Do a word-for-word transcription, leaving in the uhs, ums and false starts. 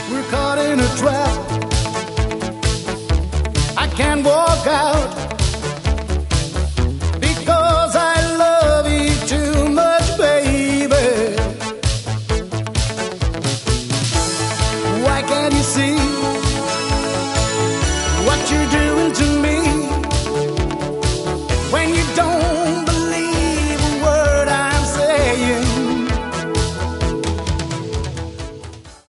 We're caught in a trap. I can't walk out because I love you too much, baby. Why can't you see what you're doing to me?